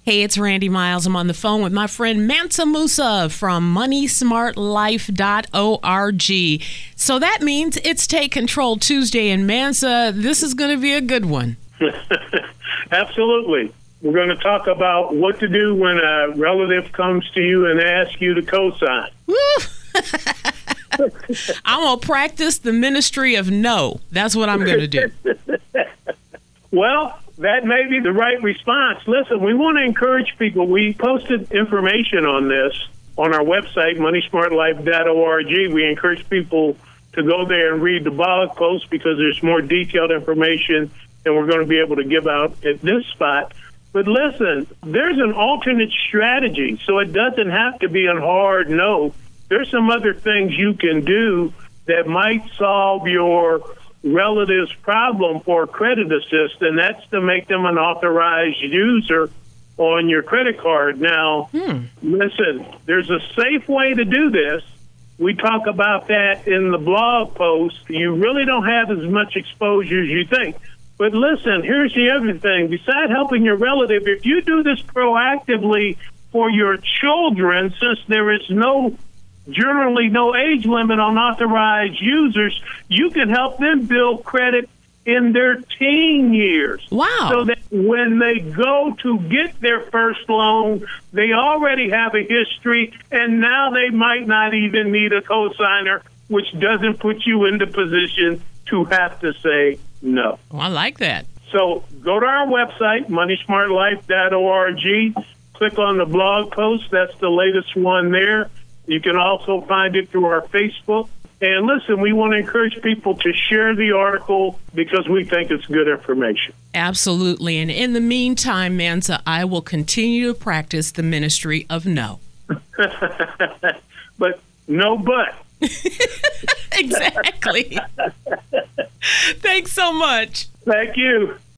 Hey, it's Randy Miles. I'm on the phone with my friend Mansa Musa from MoneySmartLife.org. So that means it's Take Control Tuesday, and Mansa, this is going to be a good one. Absolutely. We're going to talk about what to do when a relative comes to you and asks you to co-sign. Woo! I'm going to practice the ministry of no. That's what I'm going to do. Well, that may be the right response. Listen, we want to encourage people. We posted information on this on our website, MoneySmartLife.org. We encourage people to go there and read the blog post because there's more detailed information than we're going to be able to give out at this spot. But listen, there's an alternate strategy, so it doesn't have to be a hard no. There's some other things you can do that might solve your relative's problem for credit assist, and that's to make them an authorized user on your credit card. Now, listen, there's a safe way to do this. We talk about that in the blog post. You really don't have as much exposure as you think. But listen, here's the other thing. Besides helping your relative, if you do this proactively for your children, since there is generally no age limit on authorized users, you can help them build credit in their teen years. Wow. So that when they go to get their first loan, they already have a history, and now they might not even need a cosigner, which doesn't put you in the position to have to say no. Oh, I like that. So go to our website, MoneySmartLife.org. Click on the blog post. That's the latest one there. You can also find it through our Facebook. And listen, we want to encourage people to share the article because we think it's good information. Absolutely. And in the meantime, Mansa, I will continue to practice the ministry of no. But no but. Exactly. Thanks so much. Thank you.